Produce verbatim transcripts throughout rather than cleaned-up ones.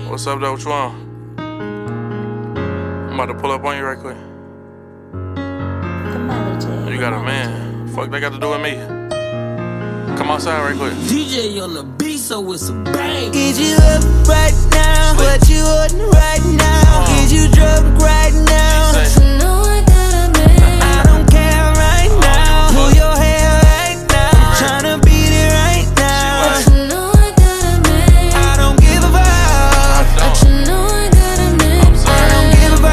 What's up, though? What you want? I'm about to pull up on you right quick. You got a man. Fuck they got to do with me. Come outside right quick. D J on the beat, so it's a bang. Get you up right now. What you ordering right now? Get you drunk right now. You know I got a man. I don't care right now. Pull your hair right now. Tryna beat it right now. You know I got a man. I don't give a fuck. But you know I got a man. I don't give a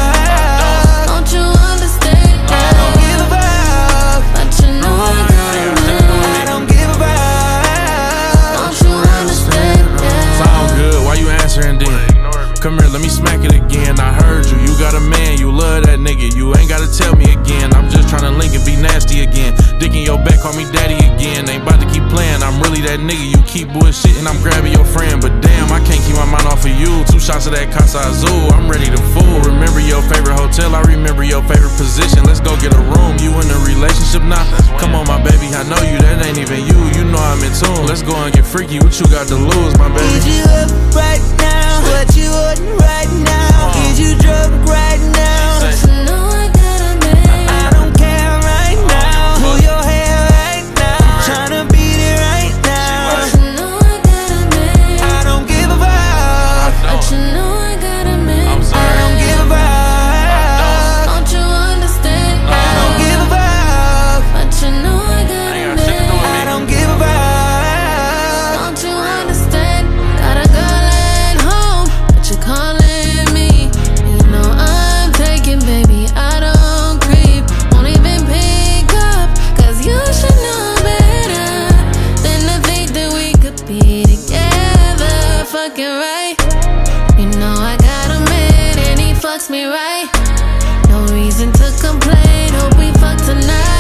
fuck. Don't you understand? I don't give a fuck. But you know I got a man. I don't give a fuck. Don't you understand? Sound good, why you answering then? Come here, let me smack it again. I heard you, you got a man, you love that nigga. You ain't gotta tell me again. I'm just tryna link and be nasty again. Dick in your back, call me daddy again. Ain't about to keep playing, I'm really that nigga. You keep bullshitting, I'm grabbing your friend. But damn, I can't keep my mind off of you. Two shots of that Casa Azul, I'm ready to fool. Remember your favorite hotel, I remember your favorite position. Let's go get a room, you in a relationship now? Come on, my baby, I know you, that ain't even you. You know I'm in tune. Let's go and get freaky, what you got to lose, my baby? Get you up right now. What you ordering right now? Get you drunk right now. You know I got a man. I don't care right now. Pull your hair right now. Tryna beat it right now. You know I got a man. I don't give a fuck. But you know I got a man. I don't give a fuck. Don't you understand? I don't give a fuck. But you know I got a man. I don't give a fuck. Don't you understand? Got a girl at home, but you're calling me. You know I'm taking, baby, I don't creep. Won't even pick up, cause you should know better than to think that we could be together. Fucking right. You know I got a man and he fucks me right. No reason to complain, hope we fuck tonight.